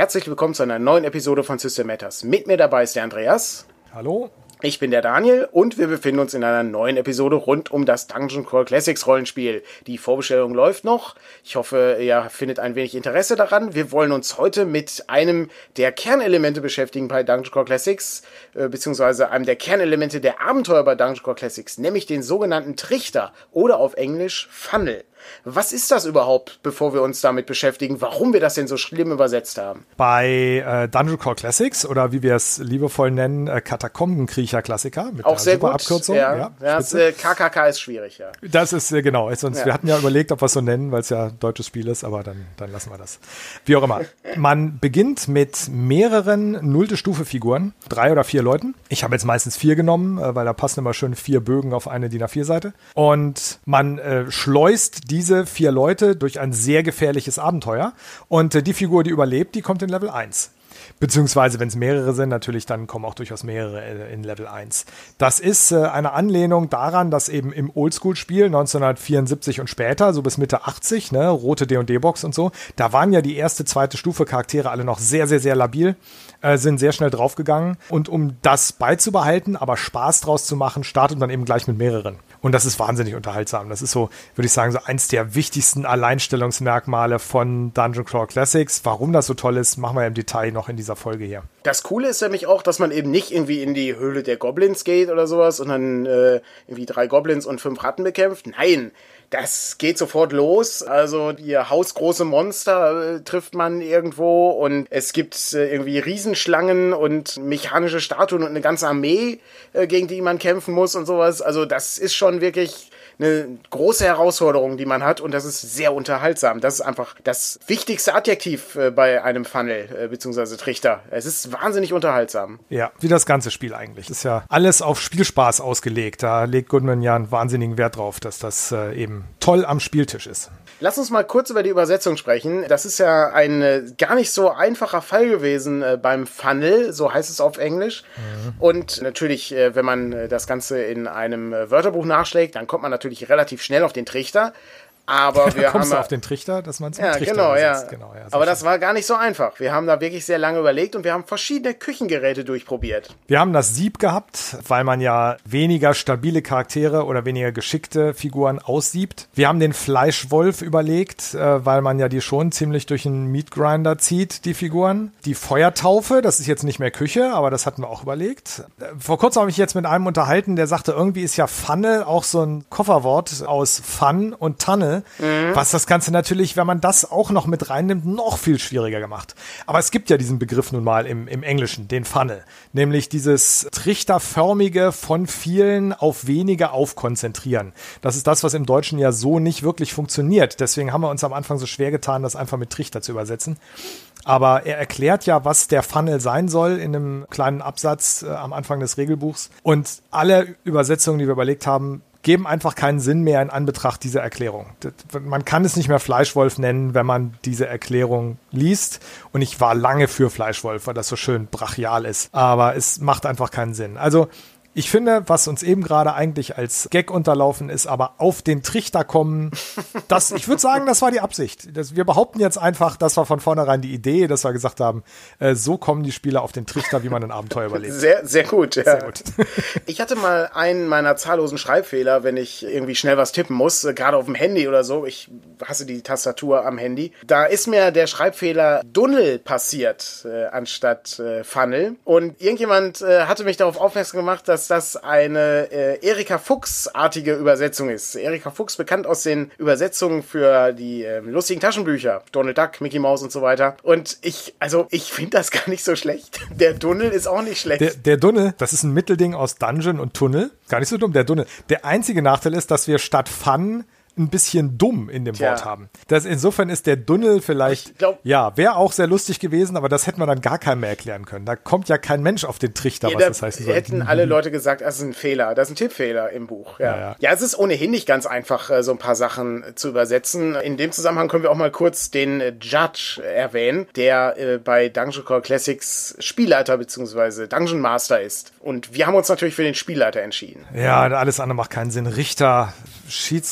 Herzlich willkommen zu einer neuen Episode von System Matters. Mit mir dabei ist der Andreas. Hallo. Ich bin der Daniel und wir befinden uns in einer neuen Episode rund um das Dungeon Crawl Classics Rollenspiel. Die Vorbestellung läuft noch. Ich hoffe, ihr findet ein wenig Interesse daran. Wir wollen uns heute mit einem der Kernelemente beschäftigen bei Dungeon Crawl Classics, beziehungsweise einem der Kernelemente der Abenteuer bei Dungeon Crawl Classics, nämlich den sogenannten Trichter oder auf Englisch Funnel. Was ist das überhaupt, bevor wir uns damit beschäftigen, warum wir das denn so schlimm übersetzt haben? Bei Dungeon Crawl Classics oder wie wir es liebevoll nennen, Katakombenkriecher-Klassiker. Mit auch sehr super gut. Abkürzung. Ja, das KKK ist schwierig, ja. Das ist, genau. Wir hatten ja überlegt, ob wir es so nennen, weil es ja ein deutsches Spiel ist, aber dann lassen wir das. Wie auch immer. Man beginnt mit mehreren Nullte-Stufe-Figuren, 3 oder 4 Leuten. Ich habe jetzt meistens 4 genommen, weil da passen immer schön 4 Bögen auf eine DIN A4-Seite. Und man schleust diese 4 Leute durch ein sehr gefährliches Abenteuer. Und die Figur, die überlebt, die kommt in Level 1. Beziehungsweise, wenn es mehrere sind, natürlich, dann kommen auch durchaus mehrere in Level 1. Das ist eine Anlehnung daran, dass eben im Oldschool-Spiel 1974 und später, so bis Mitte 80, ne, rote D&D-Box und so, da waren ja die erste, zweite Stufe Charaktere alle noch sehr, sehr, sehr labil, sind sehr schnell draufgegangen. Und um das beizubehalten, aber Spaß draus zu machen, startet man eben gleich mit mehreren. Und das ist wahnsinnig unterhaltsam. Das ist so, würde ich sagen, so eins der wichtigsten Alleinstellungsmerkmale von Dungeon Crawl Classics. Warum das so toll ist, machen wir im Detail noch in dieser Folge hier. Das Coole ist nämlich auch, dass man eben nicht irgendwie in die Höhle der Goblins geht oder sowas und dann irgendwie 3 Goblins und 5 Ratten bekämpft. Nein, das geht sofort los. Also die hausgroße Monster trifft man irgendwo und es gibt irgendwie Riesenschlangen und mechanische Statuen und eine ganze Armee, gegen die man kämpfen muss und sowas. Also das ist schon wirklich eine große Herausforderung, die man hat, und das ist sehr unterhaltsam. Das ist einfach das wichtigste Adjektiv bei einem Funnel bzw. Trichter. Es ist wahnsinnig unterhaltsam. Ja, wie das ganze Spiel eigentlich. Das ist ja alles auf Spielspaß ausgelegt. Da legt Goodman ja einen wahnsinnigen Wert drauf, dass das eben toll am Spieltisch ist. Lass uns mal kurz über die Übersetzung sprechen. Das ist ja ein gar nicht so einfacher Fall gewesen beim Funnel, so heißt es auf Englisch. Mhm. Und natürlich, wenn man das Ganze in einem Wörterbuch nachschlägt, dann kommt man natürlich relativ schnell auf den Trichter. Aber wir kommst haben du auf den Trichter, dass man es ja, Trichter genau, übersetzt. ja. Genau, ja. Aber das war gar nicht so einfach. Wir haben da wirklich sehr lange überlegt und wir haben verschiedene Küchengeräte durchprobiert. Wir haben das Sieb gehabt, weil man ja weniger stabile Charaktere oder weniger geschickte Figuren aussiebt. Wir haben den Fleischwolf überlegt, weil man ja die schon ziemlich durch einen Meatgrinder zieht, die Figuren. Die Feuertaufe, das ist jetzt nicht mehr Küche, aber das hatten wir auch überlegt. Vor kurzem habe ich mich jetzt mit einem unterhalten, der sagte, irgendwie ist ja Funnel auch so ein Kofferwort aus Fun und Tanne. Was das Ganze natürlich, wenn man das auch noch mit reinnimmt, noch viel schwieriger gemacht. Aber es gibt ja diesen Begriff nun mal im Englischen, den Funnel. Nämlich dieses trichterförmige von vielen auf wenige aufkonzentrieren. Das ist das, was im Deutschen ja so nicht wirklich funktioniert. Deswegen haben wir uns am Anfang so schwer getan, das einfach mit Trichter zu übersetzen. Aber er erklärt ja, was der Funnel sein soll in einem kleinen Absatz am Anfang des Regelbuchs. Und alle Übersetzungen, die wir überlegt haben, geben einfach keinen Sinn mehr in Anbetracht dieser Erklärung. Man kann es nicht mehr Fleischwolf nennen, wenn man diese Erklärung liest. Und ich war lange für Fleischwolf, weil das so schön brachial ist. Aber es macht einfach keinen Sinn. Also ich finde, was uns eben gerade eigentlich als Gag unterlaufen ist, aber auf den Trichter kommen, ich würde sagen, das war die Absicht. Wir behaupten jetzt einfach, das war von vornherein die Idee, dass wir gesagt haben, so kommen die Spieler auf den Trichter, wie man ein Abenteuer überlebt. Sehr, sehr gut. Ja. Sehr gut. Ich hatte mal einen meiner zahllosen Schreibfehler, wenn ich irgendwie schnell was tippen muss, gerade auf dem Handy oder so. Ich hasse die Tastatur am Handy. Da ist mir der Schreibfehler Dunnel passiert, anstatt Funnel. Und irgendjemand hatte mich darauf aufmerksam gemacht, dass das eine Erika Fuchs-artige Übersetzung ist. Erika Fuchs, bekannt aus den Übersetzungen für die lustigen Taschenbücher. Donald Duck, Mickey Mouse und so weiter. Und ich finde das gar nicht so schlecht. Der Dunnel ist auch nicht schlecht. Der Dunnel, das ist ein Mittelding aus Dungeon und Tunnel. Gar nicht so dumm, der Dunnel. Der einzige Nachteil ist, dass wir statt Fun ein bisschen dumm in dem Wort haben. Insofern ist der Dunnel vielleicht, wäre auch sehr lustig gewesen, aber das hätte man dann gar keinem mehr erklären können. Da kommt ja kein Mensch auf den Trichter, was das heißen soll. Hätten alle Leute gesagt, das ist ein Fehler, das ist ein Tippfehler im Buch. Ja, es ist ohnehin nicht ganz einfach, so ein paar Sachen zu übersetzen. In dem Zusammenhang können wir auch mal kurz den Judge erwähnen, der bei Dungeon Crawl Classics Spielleiter bzw. Dungeon Master ist. Und wir haben uns natürlich für den Spielleiter entschieden. Ja, alles andere macht keinen Sinn. Richter, Schiedsrichter,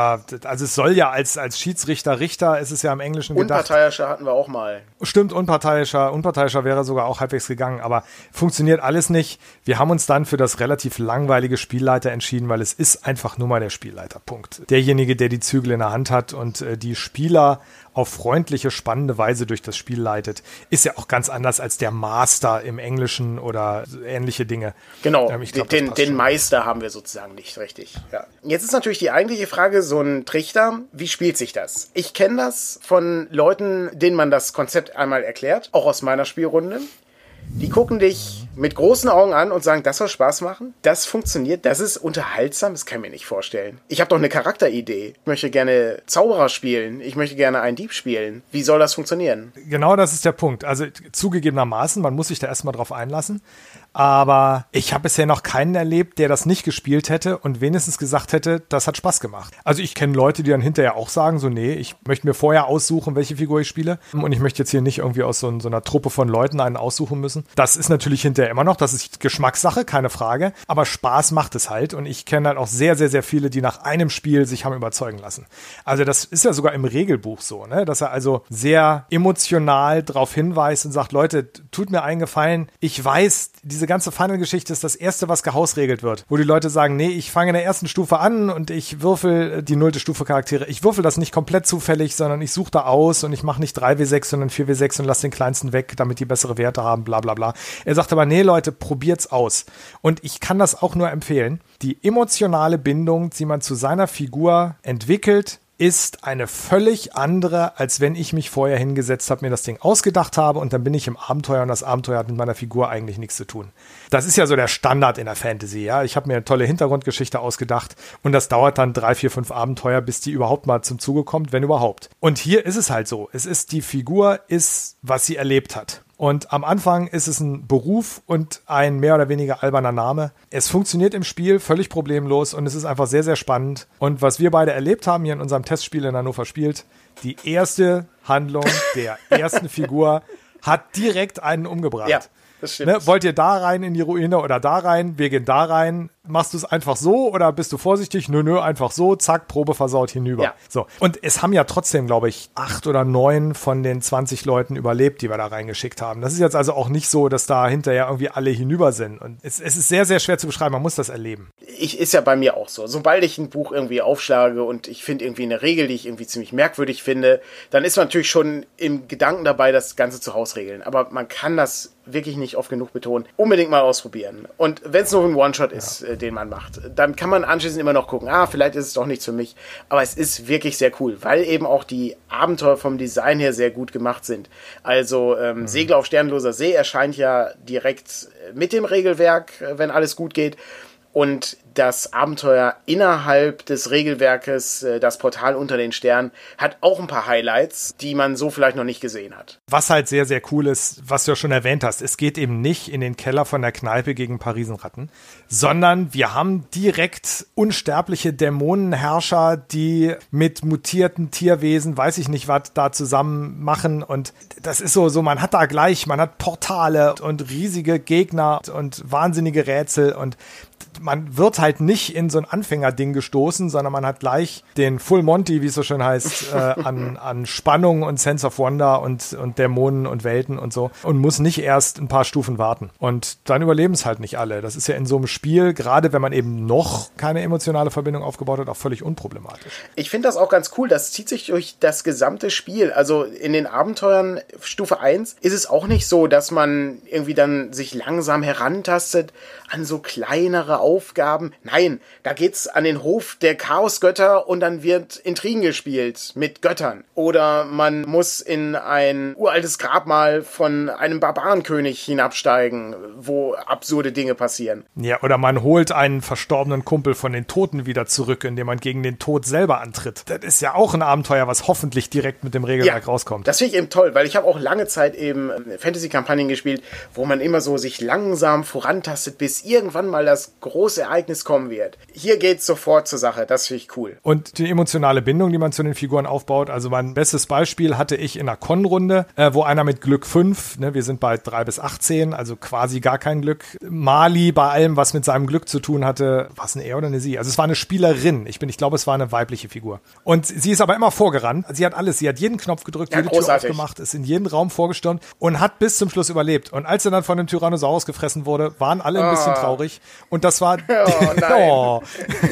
Ja, also es soll ja als Schiedsrichter, Richter ist es ja im Englischen gedacht. Unparteiischer hatten wir auch mal. Stimmt, unparteiischer wäre sogar auch halbwegs gegangen, aber funktioniert alles nicht. Wir haben uns dann für das relativ langweilige Spielleiter entschieden, weil es ist einfach nur mal der Spielleiter, Punkt. Derjenige, der die Zügel in der Hand hat und die Spieler auf freundliche, spannende Weise durch das Spiel leitet, ist ja auch ganz anders als der Master im Englischen oder ähnliche Dinge. Genau, den Meister haben wir sozusagen nicht, richtig. Ja. Jetzt ist natürlich die eigentliche Frage, so ein Trichter, wie spielt sich das? Ich kenne das von Leuten, denen man das Konzept einmal erklärt, auch aus meiner Spielrunde. Die gucken dich mit großen Augen an und sagen, das soll Spaß machen, das funktioniert, das ist unterhaltsam, das kann ich mir nicht vorstellen. Ich habe doch eine Charakteridee. Ich möchte gerne Zauberer spielen, ich möchte gerne einen Dieb spielen. Wie soll das funktionieren? Genau, das ist der Punkt. Also zugegebenermaßen, man muss sich da erstmal drauf einlassen. Aber ich habe bisher noch keinen erlebt, der das nicht gespielt hätte und wenigstens gesagt hätte, das hat Spaß gemacht. Also ich kenne Leute, die dann hinterher auch sagen, so nee, ich möchte mir vorher aussuchen, welche Figur ich spiele und ich möchte jetzt hier nicht irgendwie aus so einer Truppe von Leuten einen aussuchen müssen. Das ist natürlich hinterher immer noch, das ist Geschmackssache, keine Frage, aber Spaß macht es halt und ich kenne halt auch sehr, sehr, sehr viele, die nach einem Spiel sich haben überzeugen lassen. Also das ist ja sogar im Regelbuch so, ne, dass er also sehr emotional darauf hinweist und sagt, Leute, tut mir einen Gefallen, ich weiß, diese ganze Final-Geschichte ist das erste, was gehausregelt wird, wo die Leute sagen, nee, ich fange in der ersten Stufe an und ich würfel die 0. Stufe Charaktere. Ich würfel das nicht komplett zufällig, sondern ich suche da aus und ich mache nicht 3W6, sondern 4W6 und lasse den kleinsten weg, damit die bessere Werte haben, bla bla bla. Er sagt aber, nee, Leute, probiert's aus. Und ich kann das auch nur empfehlen. Die emotionale Bindung, die man zu seiner Figur entwickelt, ist eine völlig andere, als wenn ich mich vorher hingesetzt habe, mir das Ding ausgedacht habe und dann bin ich im Abenteuer und das Abenteuer hat mit meiner Figur eigentlich nichts zu tun. Das ist ja so der Standard in der Fantasy, ja. Ich habe mir eine tolle Hintergrundgeschichte ausgedacht und das dauert dann 3, 4, 5 Abenteuer, bis die überhaupt mal zum Zuge kommt, wenn überhaupt. Und hier ist es halt so. Die Figur ist, was sie erlebt hat. Und am Anfang ist es ein Beruf und ein mehr oder weniger alberner Name. Es funktioniert im Spiel völlig problemlos und es ist einfach sehr, sehr spannend. Und was wir beide erlebt haben hier in unserem Testspiel in Hannover spielt, die erste Handlung der ersten Figur hat direkt einen umgebracht. Ja, das stimmt. Ne, wollt ihr da rein in die Ruine oder da rein? Wir gehen da rein. Machst du es einfach so oder bist du vorsichtig? Nö, einfach so. Zack, Probe versaut hinüber. Ja. So. Und es haben ja trotzdem, glaube ich, 8 oder 9 von den 20 Leuten überlebt, die wir da reingeschickt haben. Das ist jetzt also auch nicht so, dass da hinterher irgendwie alle hinüber sind. Und es ist sehr, sehr schwer zu beschreiben. Man muss das erleben. Ist ja bei mir auch so. Sobald ich ein Buch irgendwie aufschlage und ich finde irgendwie eine Regel, die ich irgendwie ziemlich merkwürdig finde, dann ist man natürlich schon im Gedanken dabei, das Ganze zu Hausregeln. Aber man kann das wirklich nicht oft genug betonen. Unbedingt mal ausprobieren. Und wenn es nur ein One-Shot ist, den man macht, dann kann man anschließend immer noch gucken, vielleicht ist es doch nichts für mich. Aber es ist wirklich sehr cool, weil eben auch die Abenteuer vom Design her sehr gut gemacht sind. Also Segel auf sternloser See erscheint ja direkt mit dem Regelwerk, wenn alles gut geht. Und das Abenteuer innerhalb des Regelwerkes, das Portal unter den Sternen, hat auch ein paar Highlights, die man so vielleicht noch nicht gesehen hat. Was halt sehr, sehr cool ist, was du ja schon erwähnt hast, es geht eben nicht in den Keller von der Kneipe gegen ein paar Riesenratten, sondern wir haben direkt unsterbliche Dämonenherrscher, die mit mutierten Tierwesen, weiß ich nicht, was da zusammen machen. Und das ist so, man hat Portale und riesige Gegner und wahnsinnige Rätsel und man wird halt nicht in so ein Anfängerding gestoßen, sondern man hat gleich den Full Monty, wie es so schön heißt, an Spannung und Sense of Wonder und Dämonen und Welten und so und muss nicht erst ein paar Stufen warten. Und dann überleben es halt nicht alle. Das ist ja in so einem Spiel, gerade wenn man eben noch keine emotionale Verbindung aufgebaut hat, auch völlig unproblematisch. Ich finde das auch ganz cool. Das zieht sich durch das gesamte Spiel. Also in den Abenteuern Stufe 1 ist es auch nicht so, dass man irgendwie dann sich langsam herantastet an so kleinere Aufgaben. Nein, da geht's an den Hof der Chaosgötter und dann wird Intrigen gespielt mit Göttern. Oder man muss in ein uraltes Grabmal von einem Barbarenkönig hinabsteigen, wo absurde Dinge passieren. Ja, oder man holt einen verstorbenen Kumpel von den Toten wieder zurück, indem man gegen den Tod selber antritt. Das ist ja auch ein Abenteuer, was hoffentlich direkt mit dem Regelwerk rauskommt. Das finde ich eben toll, weil ich habe auch lange Zeit eben Fantasy-Kampagnen gespielt, wo man immer so sich langsam vorantastet, bis irgendwann mal das große Ereignis es kommen wird. Hier geht's sofort zur Sache, das finde ich cool. Und die emotionale Bindung, die man zu den Figuren aufbaut, also mein bestes Beispiel hatte ich in einer Con-Runde, wo einer mit Glück 5, ne, wir sind bei 3 bis 18, also quasi gar kein Glück, Mali bei allem, was mit seinem Glück zu tun hatte, was ein er oder eine sie? Also es war eine Spielerin, ich glaube, es war eine weibliche Figur. Und sie ist aber immer vorgerannt, sie hat alles, sie hat jeden Knopf gedrückt, jede Tür aufgemacht, ist in jeden Raum vorgestürmt und hat bis zum Schluss überlebt. Und als er dann von dem Tyrannosaurus gefressen wurde, waren alle ein bisschen traurig. Und das war... Oh nein. Oh.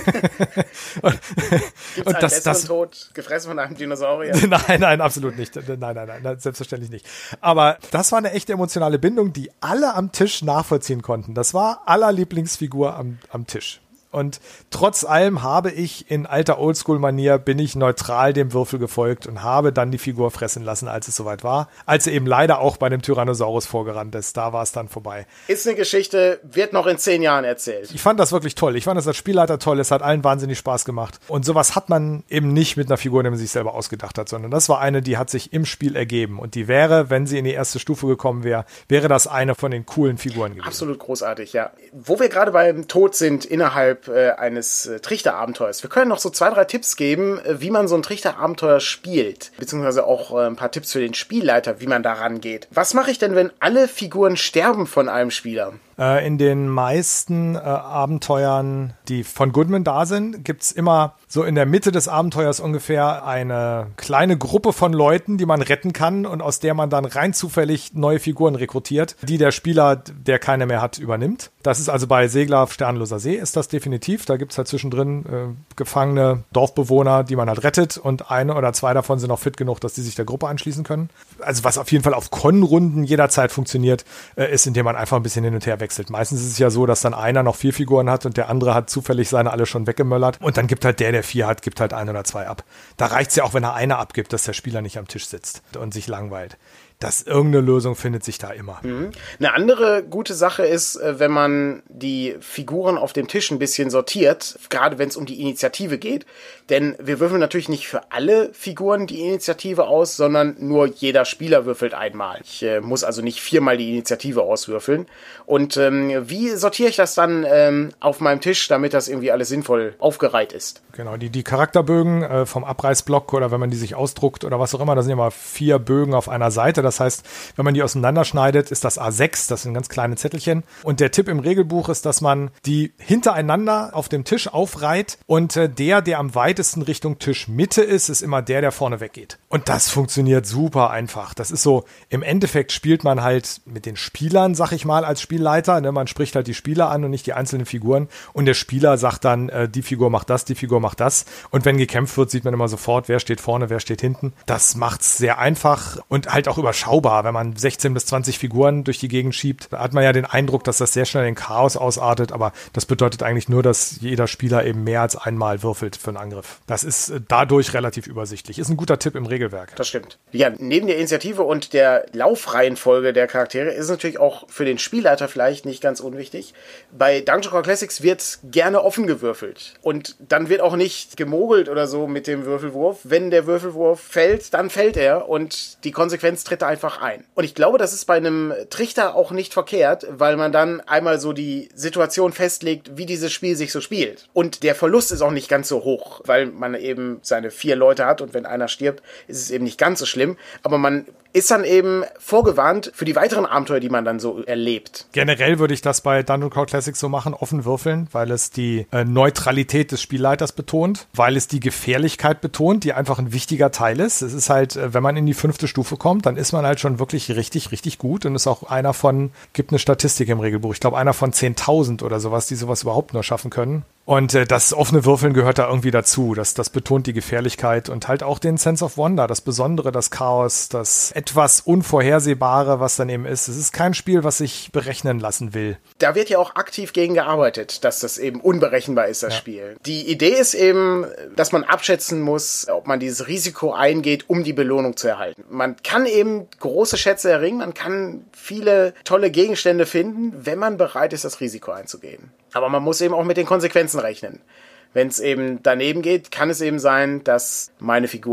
Und das Tod, gefressen von einem Dinosaurier? Nein, absolut nicht. Nein, selbstverständlich nicht. Aber das war eine echte emotionale Bindung, die alle am Tisch nachvollziehen konnten. Das war aller Lieblingsfigur am Tisch. Und trotz allem habe ich in alter Oldschool-Manier bin ich neutral dem Würfel gefolgt und habe dann die Figur fressen lassen, als es soweit war. Als er eben leider auch bei dem Tyrannosaurus vorgerannt ist. Da war es dann vorbei. Ist eine Geschichte, wird noch in 10 Jahren erzählt. Ich fand das wirklich toll. Ich fand das als Spielleiter toll. Es hat allen wahnsinnig Spaß gemacht. Und sowas hat man eben nicht mit einer Figur, die man sich selber ausgedacht hat, sondern das war eine, die hat sich im Spiel ergeben. Und die wäre, wenn sie in die erste Stufe gekommen wäre, wäre das eine von den coolen Figuren gewesen. Absolut großartig, ja. Wo wir gerade beim Tod sind innerhalb eines Trichterabenteuers. Wir können noch so 2, 3 Tipps geben, wie man so ein Trichterabenteuer spielt. Beziehungsweise auch ein paar Tipps für den Spielleiter, wie man da rangeht. Was mache ich denn, wenn alle Figuren sterben von einem Spieler? In den meisten Abenteuern, die von Goodman da sind, gibt's immer so in der Mitte des Abenteuers ungefähr eine kleine Gruppe von Leuten, die man retten kann und aus der man dann rein zufällig neue Figuren rekrutiert, die der Spieler, der keine mehr hat, übernimmt. Das ist also bei Segler auf Sternloser See ist das definitiv. Da gibt's halt zwischendrin gefangene Dorfbewohner, die man halt rettet und 1 oder 2 davon sind auch fit genug, dass die sich der Gruppe anschließen können. Also was auf jeden Fall auf Con-Runden jederzeit funktioniert, ist, indem man einfach ein bisschen hin und her wechselt. Meistens ist es ja so, dass dann einer noch 4 Figuren hat und der andere hat zufällig seine alle schon weggemöllert und dann gibt halt der 4 hat, gibt halt 1 oder 2 ab. Da reicht's ja auch, wenn er eine abgibt, dass der Spieler nicht am Tisch sitzt und sich langweilt. Irgendeine Lösung findet sich da immer. Eine andere gute Sache ist, wenn man die Figuren auf dem Tisch ein bisschen sortiert, gerade wenn es um die Initiative geht. Denn wir würfeln natürlich nicht für alle Figuren die Initiative aus, sondern nur jeder Spieler würfelt einmal. Ich muss also nicht 4-mal die Initiative auswürfeln. Und wie sortiere ich das dann auf meinem Tisch, damit das irgendwie alles sinnvoll aufgereiht ist? Genau, die Charakterbögen vom Abreißblock oder wenn man die sich ausdruckt oder was auch immer, da sind ja mal 4 Bögen auf einer Seite. Das heißt, wenn man die auseinanderschneidet, ist das A6, das sind ganz kleine Zettelchen. Und der Tipp im Regelbuch ist, dass man die hintereinander auf dem Tisch aufreiht und der am weitesten Richtung Tischmitte ist immer der vorne weggeht. Und das funktioniert super einfach. Das ist so, im Endeffekt spielt man halt mit den Spielern, sag ich mal, als Spielleiter. Ne? Man spricht halt die Spieler an und nicht die einzelnen Figuren. Und der Spieler sagt dann, die Figur macht das, die Figur macht das. Und wenn gekämpft wird, sieht man immer sofort, wer steht vorne, wer steht hinten. Das macht's sehr einfach und halt auch überschaubar. Wenn man 16 bis 20 Figuren durch die Gegend schiebt, hat man ja den Eindruck, dass das sehr schnell in Chaos ausartet. Aber das bedeutet eigentlich nur, dass jeder Spieler eben mehr als einmal würfelt für einen Angriff. Das ist dadurch relativ übersichtlich. Ist ein guter Tipp im Regelwerk. Das stimmt. Ja, neben der Initiative und der Laufreihenfolge der Charaktere ist es natürlich auch für den Spielleiter vielleicht nicht ganz unwichtig. Bei Dungeon Crawl Classics wird gerne offen gewürfelt. Und dann wird auch nicht gemogelt oder so mit dem Würfelwurf. Wenn der Würfelwurf fällt, dann fällt er und die Konsequenz tritt da einfach ein. Und ich glaube, das ist bei einem Trichter auch nicht verkehrt, weil man dann einmal so die Situation festlegt, wie dieses Spiel sich so spielt. Und der Verlust ist auch nicht ganz so hoch, weil man eben seine 4 Leute hat und wenn einer stirbt, ist es eben nicht ganz so schlimm. Aber man ist dann eben vorgewarnt für die weiteren Abenteuer, die man dann so erlebt. Generell würde ich das bei Dungeon Crawl Classics so machen, offen würfeln, weil es die Neutralität des Spielleiters betont, weil es die Gefährlichkeit betont, die einfach ein wichtiger Teil ist. Es ist halt, wenn man in die 5. Stufe kommt, dann ist man halt schon wirklich richtig, richtig gut und ist auch einer von, gibt eine Statistik im Regelbuch, ich glaube einer von 10.000 oder sowas, die sowas überhaupt nur schaffen können. Und das offene Würfeln gehört da irgendwie dazu. Das betont die Gefährlichkeit und halt auch den Sense of Wonder, das Besondere, das Chaos, das etwas Unvorhersehbare, was dann eben ist. Es ist kein Spiel, was sich berechnen lassen will. Da wird ja auch aktiv gegen gearbeitet, dass das eben unberechenbar ist, das Spiel. Die Idee ist eben, dass man abschätzen muss, ob man dieses Risiko eingeht, um die Belohnung zu erhalten. Man kann eben große Schätze erringen, man kann viele tolle Gegenstände finden, wenn man bereit ist, das Risiko einzugehen. Aber man muss eben auch mit den Konsequenzen rechnen. Wenn es eben daneben geht, kann es eben sein, dass meine Figur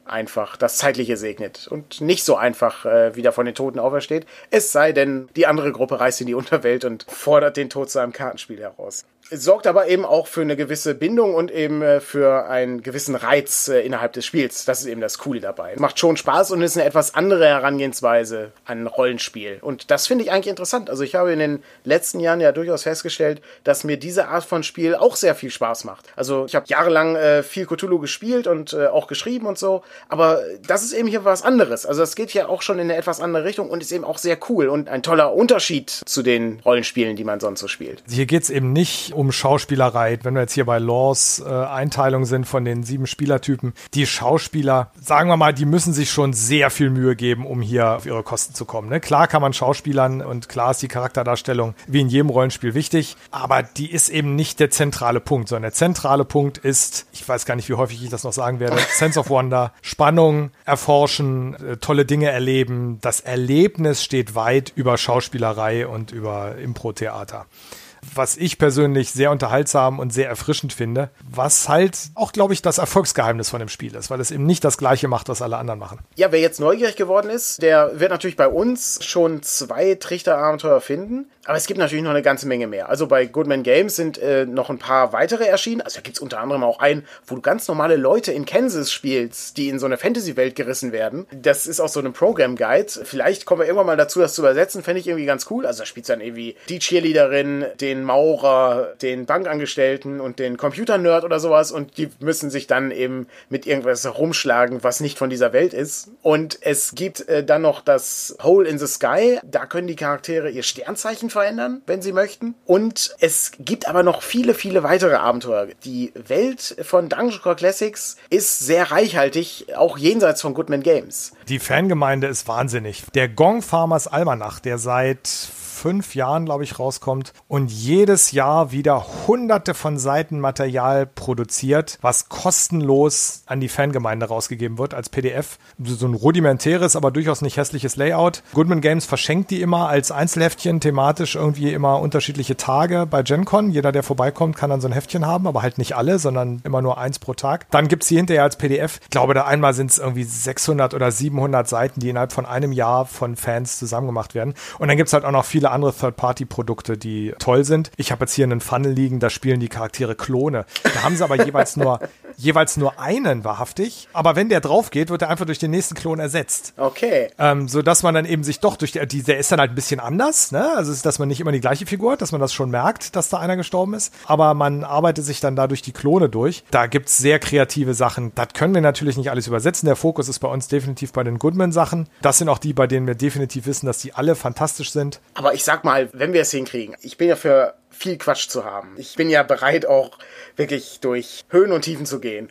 einfach das Zeitliche segnet und nicht so einfach wieder von den Toten aufersteht. Es sei denn, die andere Gruppe reist in die Unterwelt und fordert den Tod zu einem Kartenspiel heraus. Es sorgt aber eben auch für eine gewisse Bindung und eben für einen gewissen Reiz innerhalb des Spiels. Das ist eben das Coole dabei. Macht schon Spaß und ist eine etwas andere Herangehensweise an Rollenspiel. Und das finde ich eigentlich interessant. Also ich habe in den letzten Jahren ja durchaus festgestellt, dass mir diese Art von Spiel auch sehr viel Spaß macht. Also ich habe jahrelang viel Cthulhu gespielt und auch geschrieben und so. Aber das ist eben hier was anderes. Also das geht ja auch schon in eine etwas andere Richtung und ist eben auch sehr cool und ein toller Unterschied zu den Rollenspielen, die man sonst so spielt. Hier geht es eben nicht um Schauspielerei. Wenn wir jetzt hier bei Laws Einteilung sind von den 7 Spielertypen, die Schauspieler, sagen wir mal, die müssen sich schon sehr viel Mühe geben, um hier auf ihre Kosten zu kommen. Ne? Klar kann man Schauspielern und klar ist die Charakterdarstellung wie in jedem Rollenspiel wichtig, aber die ist eben nicht der zentrale Punkt, sondern der zentrale Punkt ist, ich weiß gar nicht, wie häufig ich das noch sagen werde, Sense of Wonder, Spannung, erforschen, tolle Dinge erleben. Das Erlebnis steht weit über Schauspielerei und über Impro-Theater. Was ich persönlich sehr unterhaltsam und sehr erfrischend finde, was halt auch, glaube ich, das Erfolgsgeheimnis von dem Spiel ist, weil es eben nicht das Gleiche macht, was alle anderen machen. Ja, wer jetzt neugierig geworden ist, der wird natürlich bei uns schon 2 Trichterabenteuer finden, aber es gibt natürlich noch eine ganze Menge mehr. Also bei Goodman Games sind noch ein paar weitere erschienen, also da gibt es unter anderem auch einen, wo du ganz normale Leute in Kansas spielst, die in so eine Fantasy-Welt gerissen werden. Das ist auch so ein Program-Guide. Vielleicht kommen wir irgendwann mal dazu, das zu übersetzen, fände ich irgendwie ganz cool. Also da spielst du dann irgendwie die Cheerleaderin, den Maurer, den Bankangestellten und den Computer-Nerd oder sowas und die müssen sich dann eben mit irgendwas herumschlagen, was nicht von dieser Welt ist. Und es gibt dann noch das Hole in the Sky, da können die Charaktere ihr Sternzeichen verändern, wenn sie möchten. Und es gibt aber noch viele, viele weitere Abenteuer. Die Welt von Dungeon Crawl Classics ist sehr reichhaltig, auch jenseits von Goodman Games. Die Fangemeinde ist wahnsinnig. Der Gong Farmers Almanach, der seit 5 Jahren, glaube ich, rauskommt und jedes Jahr wieder hunderte von Seiten Material produziert, was kostenlos an die Fangemeinde rausgegeben wird als PDF. So ein rudimentäres, aber durchaus nicht hässliches Layout. Goodman Games verschenkt die immer als Einzelheftchen, thematisch irgendwie immer unterschiedliche Tage bei Gen Con. Jeder, der vorbeikommt, kann dann so ein Heftchen haben, aber halt nicht alle, sondern immer nur 1 pro Tag. Dann gibt's die hinterher als PDF. Ich glaube, da einmal sind es irgendwie 600 oder 700 Seiten, die innerhalb von einem Jahr von Fans zusammengemacht werden. Und dann gibt's halt auch noch viele andere Third-Party-Produkte, die toll sind. Ich habe jetzt hier einen Funnel liegen, da spielen die Charaktere Klone. Da haben sie aber jeweils nur einen wahrhaftig. Aber wenn der drauf geht, wird er einfach durch den nächsten Klon ersetzt. Okay. So dass man dann eben sich doch durch der ist dann halt ein bisschen anders, ne? Also dass man nicht immer die gleiche Figur hat, dass man das schon merkt, dass da einer gestorben ist. Aber man arbeitet sich dann da durch die Klone durch. Da gibt's sehr kreative Sachen. Das können wir natürlich nicht alles übersetzen. Der Fokus ist bei uns definitiv bei den Goodman-Sachen. Das sind auch die, bei denen wir definitiv wissen, dass die alle fantastisch sind. Aber ich sag mal, wenn wir es hinkriegen, ich bin ja für viel Quatsch zu haben. Ich bin ja bereit, auch wirklich durch Höhen und Tiefen zu gehen.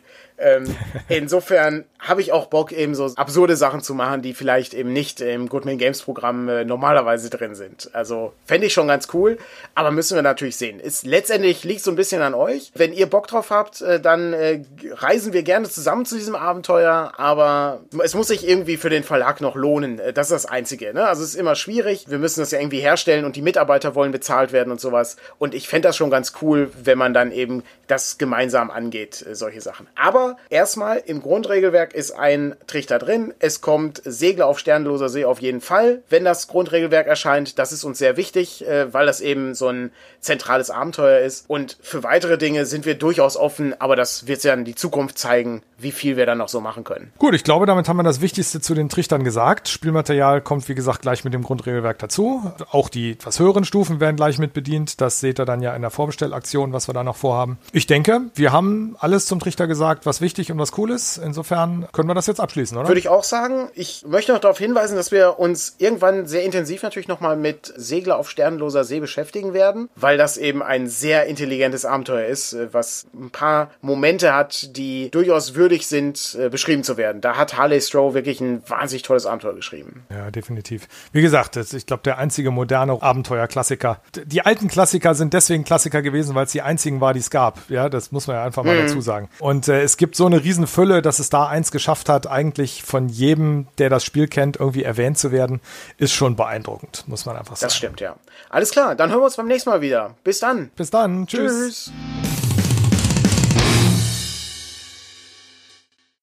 Insofern habe ich auch Bock, eben so absurde Sachen zu machen, die vielleicht eben nicht im Goodman Games Programm normalerweise drin sind. Also fände ich schon ganz cool, aber müssen wir natürlich sehen. Letztendlich liegt so ein bisschen an euch. Wenn ihr Bock drauf habt, dann reisen wir gerne zusammen zu diesem Abenteuer, aber es muss sich irgendwie für den Verlag noch lohnen. Das ist das Einzige, ne? Also es ist immer schwierig. Wir müssen das ja irgendwie herstellen und die Mitarbeiter wollen bezahlt werden und sowas. Und ich fände das schon ganz cool, wenn man dann eben das gemeinsam angeht, solche Sachen. Aber erstmal, im Grundregelwerk ist ein Trichter drin. Es kommt Segler auf sternloser See auf jeden Fall, wenn das Grundregelwerk erscheint. Das ist uns sehr wichtig, weil das eben so ein zentrales Abenteuer ist. Und für weitere Dinge sind wir durchaus offen, aber das wird ja in die Zukunft zeigen, wie viel wir dann noch so machen können. Gut, ich glaube, damit haben wir das Wichtigste zu den Trichtern gesagt. Spielmaterial kommt, wie gesagt, gleich mit dem Grundregelwerk dazu. Auch die etwas höheren Stufen werden gleich mit bedient. Das seht ihr dann ja in der Vorbestellaktion, was wir da noch vorhaben. Ich denke, wir haben alles zum Trichter gesagt, was wichtig und was cool ist. Insofern können wir das jetzt abschließen, oder? Würde ich auch sagen. Ich möchte noch darauf hinweisen, dass wir uns irgendwann sehr intensiv natürlich nochmal mit Segler auf sternloser See beschäftigen werden, weil das eben ein sehr intelligentes Abenteuer ist, was ein paar Momente hat, die durchaus würdig sind, beschrieben zu werden. Da hat Harley Stroh wirklich ein wahnsinnig tolles Abenteuer geschrieben. Ja, definitiv. Wie gesagt, ich glaube, der einzige moderne Abenteuer-Klassiker. Die alten Klassiker sind deswegen Klassiker gewesen, weil es die einzigen war, die es gab. Ja, das muss man ja einfach mal dazu sagen. Und es gibt so eine Riesenfülle, dass es da eins geschafft hat, eigentlich von jedem, der das Spiel kennt, irgendwie erwähnt zu werden, ist schon beeindruckend, muss man einfach sagen. Das stimmt, ja. Alles klar, dann hören wir uns beim nächsten Mal wieder. Bis dann. Bis dann. Tschüss. Tschüss.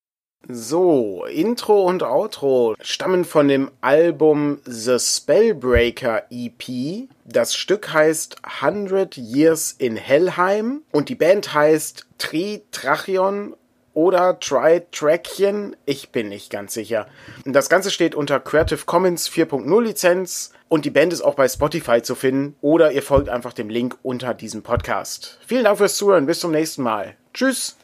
So, Intro und Outro stammen von dem Album The Spellbreaker EP. Das Stück heißt 100 Years in Helheim und die Band heißt Tritrachion oder Tri-Trackchen, ich bin nicht ganz sicher. Das Ganze steht unter Creative Commons 4.0 Lizenz und die Band ist auch bei Spotify zu finden oder ihr folgt einfach dem Link unter diesem Podcast. Vielen Dank fürs Zuhören, bis zum nächsten Mal. Tschüss!